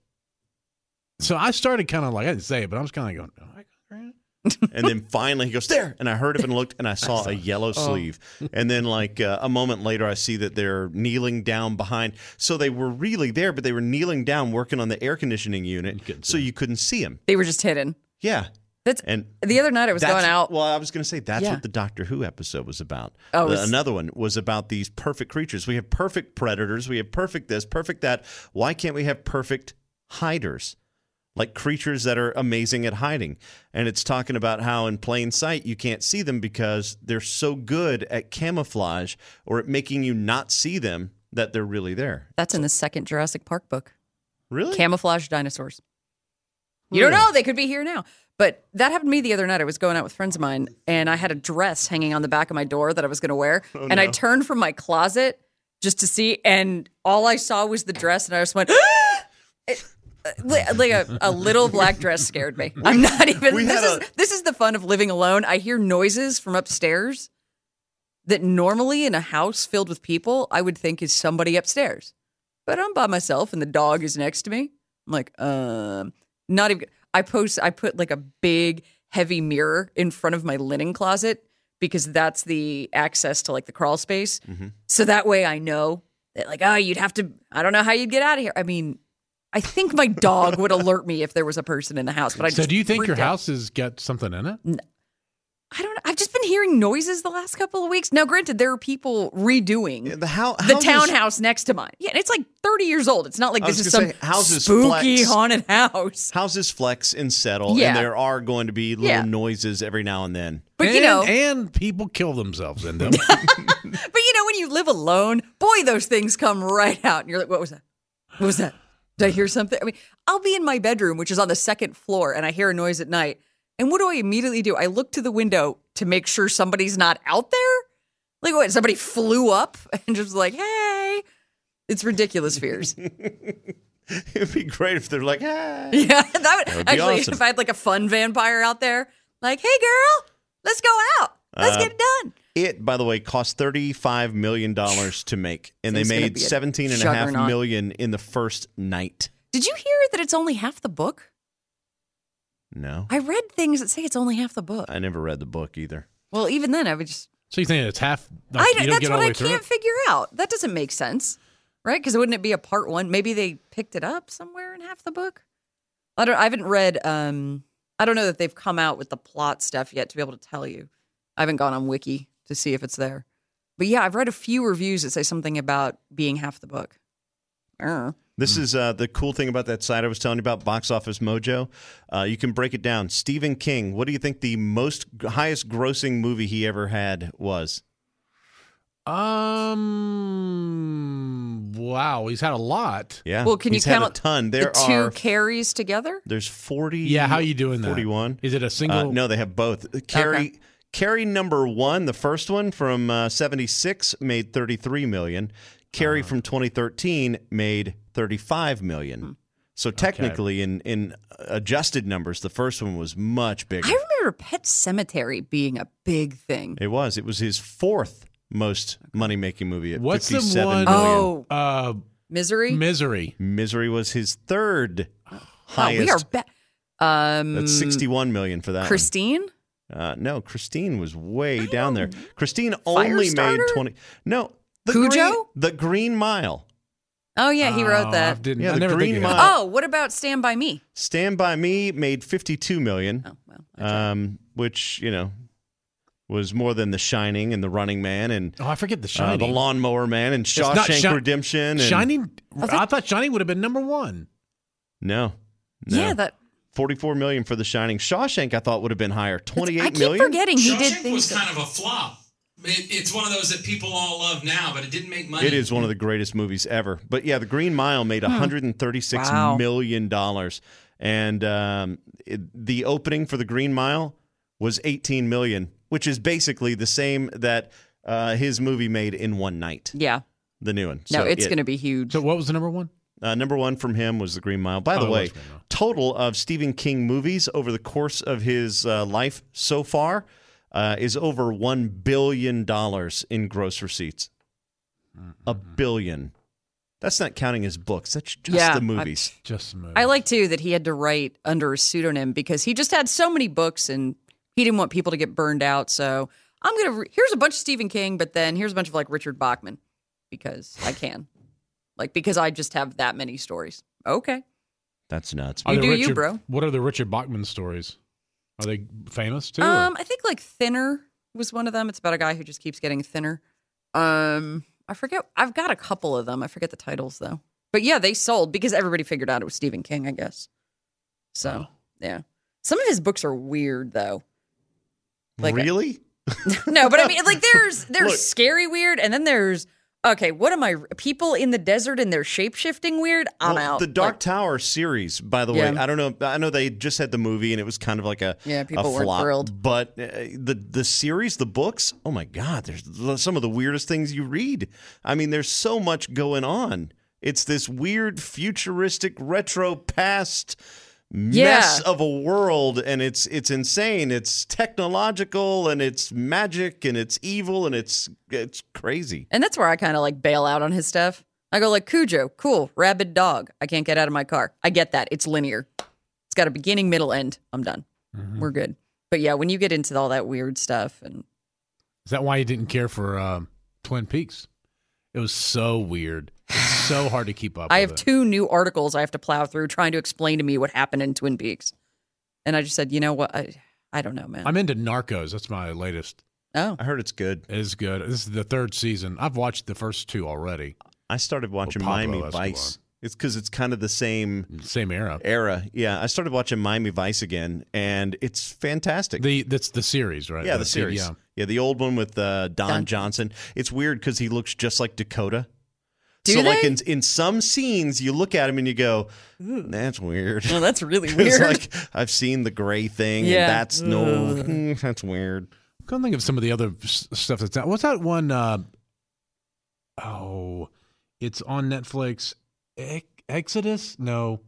So I started kind of like I didn't say it, but I was kind of going. Oh, I got And then finally he goes, there. And I heard him and looked and I saw a yellow sleeve. And then like uh, a moment later, I see that they're kneeling down behind. So they were really there, but they were kneeling down working on the air conditioning unit. So you couldn't see him. They were just hidden. Yeah. That's And the other night I was that's- going out. Well, I was going to say that's Yeah. what the Doctor Who episode was about. Oh, it The- was- another one was about these perfect creatures. We have perfect predators. We have perfect this, perfect that. Why can't we have perfect hiders? Like creatures that are amazing at hiding. And it's talking about how in plain sight you can't see them because they're so good at camouflage or at making you not see them that they're really there. That's in the second Jurassic Park book. Really? Camouflage dinosaurs. You don't know. They could be here now. But that happened to me the other night. I was going out with friends of mine, and I had a dress hanging on the back of my door that I was going to wear. Oh, and I no. turned from my closet just to see, and all I saw was the dress, and I just went, it, like a, a little black dress scared me. I'm not even. We This had is, this is the fun of living alone. I hear noises from upstairs that normally in a house filled with people, I would think is somebody upstairs. But I'm by myself, and the dog is next to me. I'm like, um, not even. I post. I put like a big, heavy mirror in front of my linen closet because that's the access to like the crawl space. Mm-hmm. So that way I know that like, oh, you'd have to. I don't know how you'd get out of here. I mean, I think my dog would alert me if there was a person in the house. But I So just do you think your freaked out. house has got something in it? I don't know. I've just been hearing noises the last couple of weeks. Now, granted, there are people redoing The, how, the houses- townhouse next to mine. Yeah, and it's like thirty years old. It's not like I this was is gonna some say, houses spooky flex. haunted house. Houses flex and settle, Yeah. and there are going to be little Yeah. noises every now and then. But and, you know, and people kill themselves in them. but you know, when you live alone, boy, those things come right out, and you're like, "What was that? What was that? Did I hear something?" I mean, I'll be in my bedroom, which is on the second floor, and I hear a noise at night. And what do I immediately do? I look to the window to make sure somebody's not out there. Like, what? Somebody flew up and just like, "Hey." It's ridiculous fears. It'd be great if they're like, ah. Yeah, that would, That would be actually, awesome. if I had like a fun vampire out there, like, "Hey, girl, let's go out. Let's Uh, get it done." It, by the way, cost thirty-five million dollars to make, and Thing's they gonna made be a seventeen and a half juggernaut. million in the first night. Did you hear that it's only half the book? No, I read things that say it's only half the book. I never read the book either. Well, even then, I would just. So you think it's half? Like, I, you don't that's get all what the I way through can't it? figure out. That doesn't make sense, right? Because wouldn't it be a part one? Maybe they picked it up somewhere in half the book. I don't. I haven't read. Um, I don't know that they've come out with the plot stuff yet to be able to tell you. I haven't gone on Wiki to see if it's there. But yeah, I've read a few reviews that say something about being half the book. Uh. This is uh, the cool thing about that site I was telling you about, Box Office Mojo. Uh, you can break it down. Stephen King, what do you think the most highest grossing movie he ever had was? Um. Wow, he's had a lot. Yeah. Well, can he's you had count a ton. There the two are carries together? there's forty. Yeah, how you doing that? forty-one. Is it a single? Uh, no, they have both. Carrie, Okay. Carrie number one, the first one from uh, seventy-six made thirty-three million. Carrie Uh-huh. from twenty thirteen made thirty-five million. So technically, in in adjusted numbers, the first one was much bigger. I remember Pet Cemetery being a big thing. It was. It was his fourth most money making movie at What's the fifty-seven one- million. Oh, Uh, Misery. Misery. Misery was his third Oh, highest. we are ba- um, That's sixty-one million for that. one. Christine. Uh, no, Christine was way down there. Christine only made Firestarter? twenty. No, the Cujo? Green, the Green Mile. Oh yeah, he Oh, wrote I that. didn't, Yeah, I the never Green think of Mile. that. Oh, what about Stand by Me? Stand by Me made fifty-two million, Oh well, okay. um, which you know was more than The Shining and The Running Man and Oh, I forget the uh, Shining. The Lawnmower Man and not Shawshank Shi- Redemption. And, Shining. I I, think- thought Shining would have been number one. No, no. yeah, that forty-four million for The Shining. Shawshank, I thought would have been higher. I twenty-eight keep million. forgetting he did Shawshank things. was that- kind of a flop. It, it's one of those that people all love now, but it didn't make money. It is one of the greatest movies ever. But yeah, The Green Mile made one hundred thirty-six Wow. million dollars, and um, it, the opening for The Green Mile was eighteen million, which is basically the same that uh, his movie made in one night. yeah, The new one. no, So it's it- going to be huge. So what was the number one? Uh, number one from him was The Green Mile. By the Oh, it way, was Green Mile. total of Stephen King movies over the course of his uh, life so far uh, is over one billion dollars in gross receipts. A billion. That's not counting his books. That's just Yeah, the movies. Just a movie. I like too that he had to write under a pseudonym because he just had so many books and he didn't want people to get burned out. So I'm gonna re- here's a bunch of Stephen King, but then here's a bunch of like Richard Bachman because I can, like because I just have that many stories. Okay, That's nuts. Are You there do you, Richard- bro. What are the Richard Bachman stories? Are they famous too? or- Um, I think like Thinner was one of them. It's about a guy who just keeps getting thinner. Um, I forget. I've got a couple of them. I forget the titles though. But yeah, they sold because everybody figured out it was Stephen King, I guess. So yeah, some of his books are weird though. Like really? no, but I mean, like there's there's Look. scary weird, and then there's okay. What am I? People in the desert and they're shape shifting weird. I'm Well, out. The Dark Like, Tower series, by the Yeah. way, I don't know. I know they just had the movie and it was kind of like a Yeah, a people weren't flop. thrilled. But uh, the the series, the books, oh my God, there's some of the weirdest things you read. I mean, there's so much going on. It's this weird futuristic retro past mess Yeah. of a world, and it's it's insane. It's technological and it's magic and it's evil and it's it's crazy. And that's where I kind of like bail out on his stuff. I go like Cujo, cool, rabid dog. I can't get out of my car. I get that. It's linear. It's got a beginning, middle, end. I'm done. We're good. But yeah, when you get into all that weird stuff and Is that why you didn't care for um, Twin Peaks? It was so weird. It's so hard to keep up I with have it. two new articles I have to plow through trying to explain to me what happened in Twin Peaks. And I just said, you know what? I, I don't know, man. I'm into Narcos. That's my latest. oh, I heard it's good. It is good. This is the third season. I've watched the first two already. I started watching Pablo Miami Escobar. Vice. It's because it's kind of the same Same era. era. Yeah, I started watching Miami Vice again, and it's fantastic. The that's the series, right? yeah, the series. Yeah. Yeah, the old one with uh, Don, Don. Johnson. It's weird because he looks just like Dakota. Do so, like they? in in some scenes, you look at him and you go, "That's weird." well, that's really It's weird. like I've seen the gray thing, Yeah. and that's no, mm, that's weird. I can't think of some of the other s- stuff that's out. What's that one? Uh, oh, it's on Netflix. Ex- Exodus? No.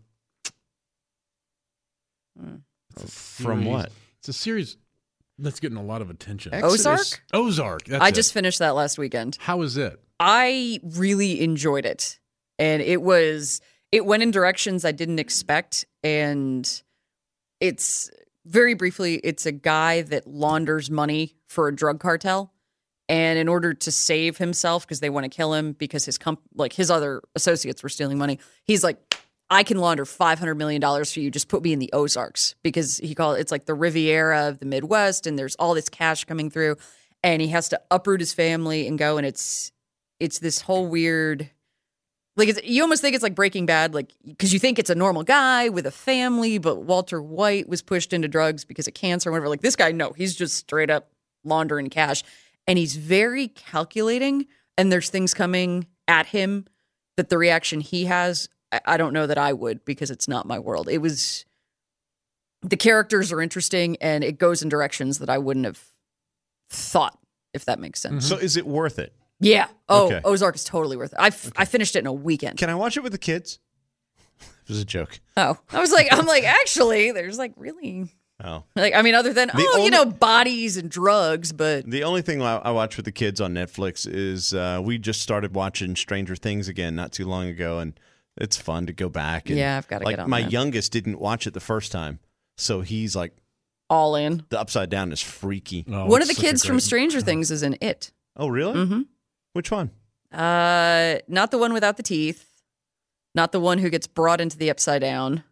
It's a From series. what? It's a series that's getting a lot of attention. Exodus. Ozark? Ozark. That's I it. just finished that last weekend. How is it? I really enjoyed it. And it was, it went in directions I didn't expect. And it's very briefly, it's a guy that launders money for a drug cartel. And in order to save himself, because they want to kill him because his comp- like his other associates were stealing money, he's like, I can launder five hundred million dollars for you. Just put me in the Ozarks, because he called it's like the Riviera of the Midwest, and there's all this cash coming through, and he has to uproot his family and go. And it's it's this whole weird, like it's, you almost think it's like Breaking Bad, like because you think it's a normal guy with a family, but Walter White was pushed into drugs because of cancer or whatever. Like this guy, no, he's just straight up laundering cash, and he's very calculating. And there's things coming at him that the reaction he has, I don't know that I would, because it's not my world. It was, the characters are interesting, and it goes in directions that I wouldn't have thought, if that makes sense. So, is it worth it? Yeah. Oh, Okay. Ozark is totally worth it. I, f- I finished it in a weekend. Can I watch it with the kids? It was a joke. Oh, I was like, I'm like, actually, there's like really, Oh. like, I mean, other than, The oh, you only- know, bodies and drugs, but The only thing I, I watch with the kids on Netflix is uh, we just started watching Stranger Things again not too long ago, and it's fun to go back. And, Yeah, I've gotta like, get on my that. youngest didn't watch it the first time, so he's like, all in. the Upside Down is freaky. Oh, One it's of the such a kids from great- Stranger Things is in it. Oh, really? Mm-hmm. Which one? Uh, not the one without the teeth, not the one who gets brought into the Upside Down,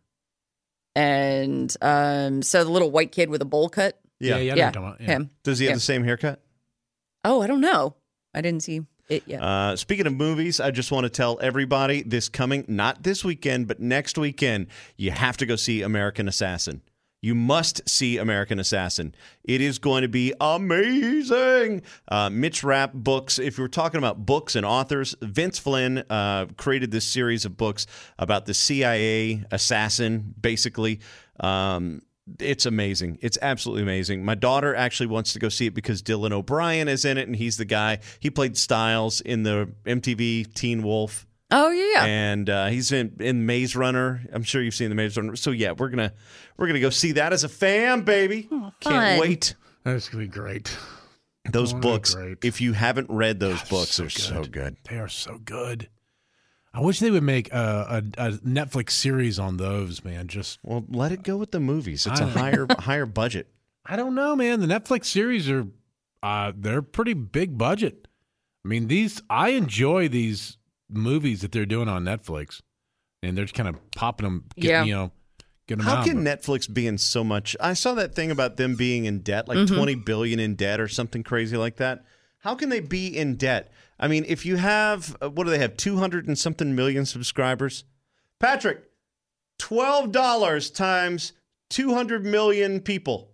and um, so the little white kid with a bowl cut. Yeah, yeah, I know yeah, what you're talking about. Yeah. him. Does he have Yeah. the same haircut? Oh, I don't know. I didn't see it yet. Uh, speaking of movies, I just want to tell everybody this coming, not this weekend, but next weekend, you have to go see American Assassin. You must see American Assassin. It is going to be amazing. Uh, Mitch Rapp books. If you're talking about books and authors, Vince Flynn uh, created this series of books about the C I A assassin, basically. Um, it's amazing. It's absolutely amazing. My daughter actually wants to go see it because Dylan O'Brien is in it, and he's the guy. He played Styles in the M T V Teen Wolf. oh yeah, yeah. And uh, he's in, in Maze Runner. I'm sure you've seen the Maze Runner. So yeah, we're gonna we're gonna go see that as a fan, baby. fun. Can't wait. That's going to be great. Those Oh, they're books. great. If you haven't read those Gosh, books, so they're so good. good. They are so good. I wish they would make a, a, a Netflix series on those, man. Just Well, let it go with the movies. It's I a know. higher higher budget. I don't know, man. The Netflix series are uh, they're pretty big budget. I mean, these I enjoy these movies that they're doing on Netflix, and they're just kind of popping them, getting, Yeah. you know, Get them How out. can Netflix be in so much? I saw that thing about them being in debt, like Mhm. twenty billion in debt or something crazy like that. How can they be in debt? I mean, if you have, uh, what do they have, two hundred and something million subscribers? Patrick, twelve dollars times two hundred million people.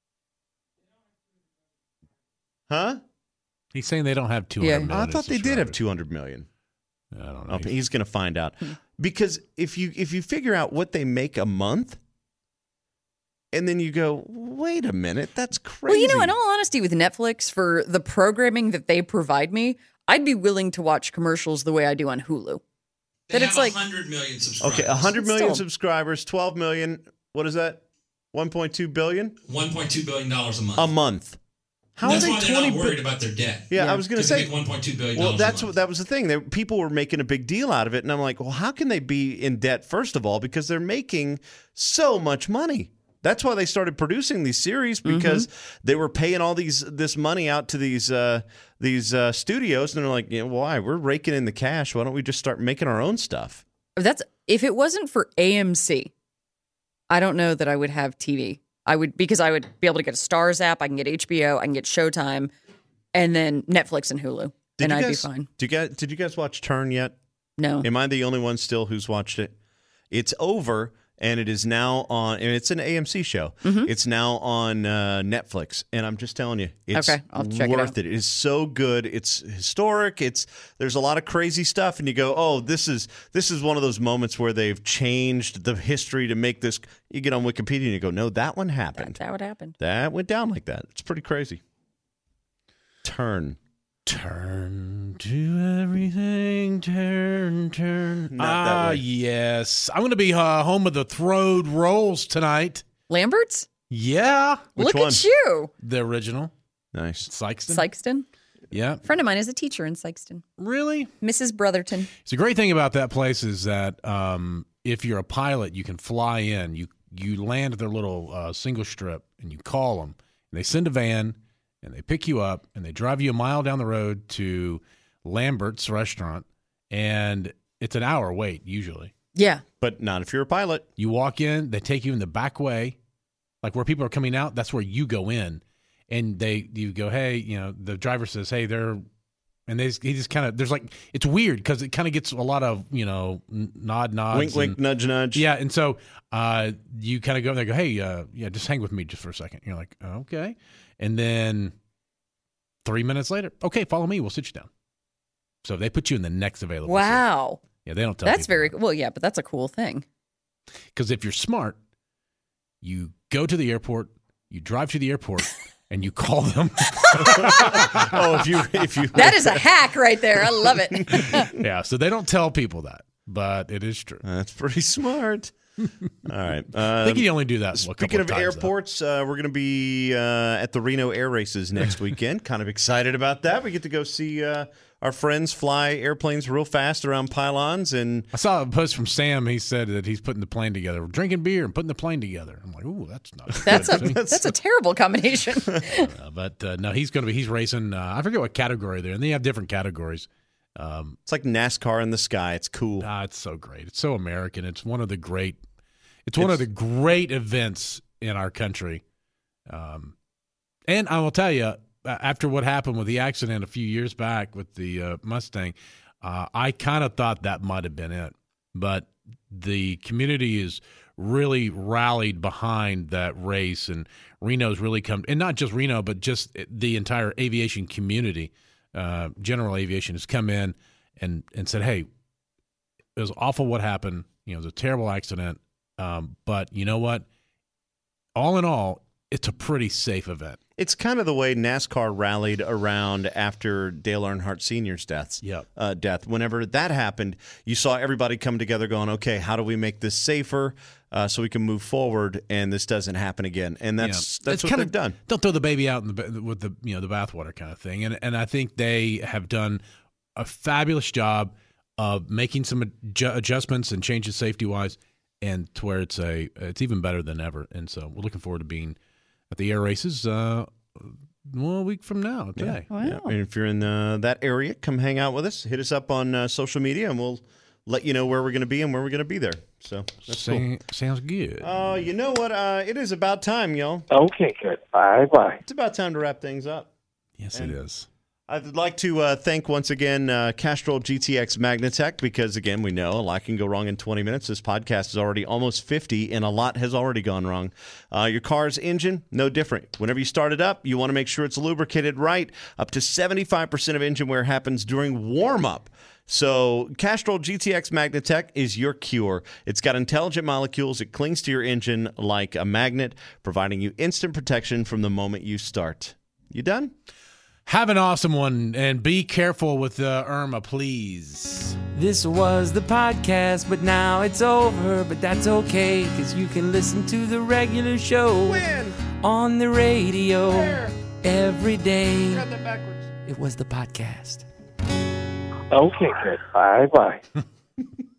Huh? He's saying they don't have two hundred Yeah. million. I thought they did have two hundred million. I don't know. Oh, he's going to find out. Because if you if you figure out what they make a month, and then you go, wait a minute, that's crazy. Well, you know, in all honesty, with Netflix, for the programming that they provide me, I'd be willing to watch commercials the way I do on Hulu. They That have it's like one hundred million subscribers. Okay, one hundred million Still. subscribers, twelve million. What is that? one point two billion one point two billion dollars a month. a month. How That's are they why they're twenty not bi- worried about their debt. Yeah, I was going to Because they say. make one point two billion Well, dollars that's a what month. that was the thing. They, people were making a big deal out of it, and I'm like, well, how can they be in debt? First of all, because they're making so much money. That's why they started producing these series, because they were paying all these this money out to these uh, these uh, studios, and they're like, yeah, why? We're raking in the cash. Why don't we just start making our own stuff? that's if it wasn't for A M C, I don't know that I would have T V. I would because I would be able to get a Stars app, I can get H B O, I can get Showtime, and then Netflix and Hulu, Did and you I'd guys, be fine. Did you guys, did you guys watch Turn yet? No, Am I the only one still who's watched it? It's over, and it is now on. And it's an A M C show. Mhm. It's now on uh, Netflix, and I'm just telling you, it's Okay, I'll check it worth out. it. It is so good. It's historic. It's there's a lot of crazy stuff, and you go, oh, this is this is one of those moments where they've changed the history to make this. You get on Wikipedia and you go, no, that one happened. that's how it happened. That went down like that. It's pretty crazy. Turn. Turn to everything, turn, turn. Not that Ah, way. yes. I'm going to be uh, home of the Throwed Rolls tonight. Lambert's, Yeah. Which look one? at you, The original. Nice. Sykeston. Sykeston. Yeah. A friend of mine is a teacher in Sykeston, Really? Missus Brotherton. So the great thing about that place is that um, if you're a pilot, you can fly in. You you land at their little uh, single strip, and you call them. And they send a van, and they pick you up, and they drive you a mile down the road to Lambert's restaurant, and it's an hour wait usually. Yeah, But not if you're a pilot. You walk in, they take you in the back way, like where people are coming out. That's where you go in, and they you go, hey, you know, the driver says, hey, they're, and they he just kind of there's like it's weird because it kind of gets a lot of you know n- nod nods, Wink, wink, and- nudge, nudge. yeah, and so uh, you kind of go there, go, hey, uh, yeah, just hang with me just for a second. You're like, okay, and then three minutes later, okay, follow me, we'll sit you down. So they put you in the next available. seat. wow, Yeah, they don't tell. that's very well. Yeah, but that's a cool thing. Because if you're smart, you go to the airport, you drive to the airport, and you call them. Oh, if you if you That is a hack right there. I love it. Yeah, so they don't tell people that, but it is true. That's pretty smart. All right. I Uh, think you only do that. a speaking couple of times, though. airports, uh, we're going to be uh, at the Reno Air Races next weekend. Kind of excited about that. We get to go see uh, our friends fly airplanes real fast around pylons, and I saw a post from Sam. He said that he's putting the plane together, We're drinking beer and putting the plane together. I'm like, ooh, that's not. That's a good. that's a terrible combination. Uh, but uh, no, he's going to be. He's racing. Uh, I forget what category they're in. They have different categories. Um, it's like NASCAR in the sky. It's cool. ah, it's so great. It's so American. It's one of the great. It's one of the great events in our country. Um, and I will tell you, after what happened with the accident a few years back with the uh, Mustang, uh, I kind of thought that might have been it. But the community is really rallied behind that race, and Reno's really come, and not just Reno, but just the entire aviation community, uh, general aviation, has come in and, and said, hey, it was awful what happened. You know, it was a terrible accident. Um, but you know what? All in all, it's a pretty safe event. It's kind of the way NASCAR rallied around after Dale Earnhardt Senior's deaths. Yep. Uh, death. Whenever that happened, you saw everybody come together going, okay, how do we make this safer uh, so we can move forward and this doesn't happen again? And that's Yeah. that's It's what kind they've of, done. Don't throw the baby out in the, ba- with the you know the bathwater kind of thing. And and I think they have done a fabulous job of making some adju- adjustments and changes safety wise, and to where it's a it's even better than ever. And so we're looking forward to being at the air races uh, well, a week from now today. Wow. Yeah. And if you're in uh, that area, come hang out with us. Hit us up on uh, social media, and we'll let you know where we're going to be and where we're going to be there. So that's Sa- cool. Sounds good. Oh, you know what? Uh, it is about time, y'all. Okay, good. Bye bye. It's about time to wrap things up. Yes, and it is. I'd like to uh, thank once again uh, Castrol G T X Magnatech because, again, we know a lot can go wrong in twenty minutes. This podcast is already almost fifty, and a lot has already gone wrong. Uh, your car's engine, no different. Whenever you start it up, you want to make sure it's lubricated right. Up to seventy-five percent of engine wear happens during warm-up. So Castrol G T X Magnatech is your cure. It's got intelligent molecules. It clings to your engine like a magnet, providing you instant protection from the moment you start. You done? Have an awesome one, and be careful with uh, Irma, please. This was the podcast, but now it's over. But that's okay, because you can listen to the regular show When? on the radio Where? every day. Grab that backwards. It was the podcast. Okay, good. Bye bye.